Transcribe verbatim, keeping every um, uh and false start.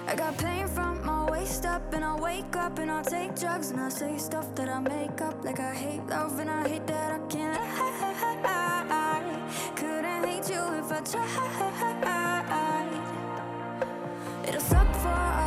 I got pain from my waist up, and I wake up and I take drugs, and I say stuff that I make up, like I hate love and I hate that I can't lie. Couldn't hate you if I tried. It'll suck for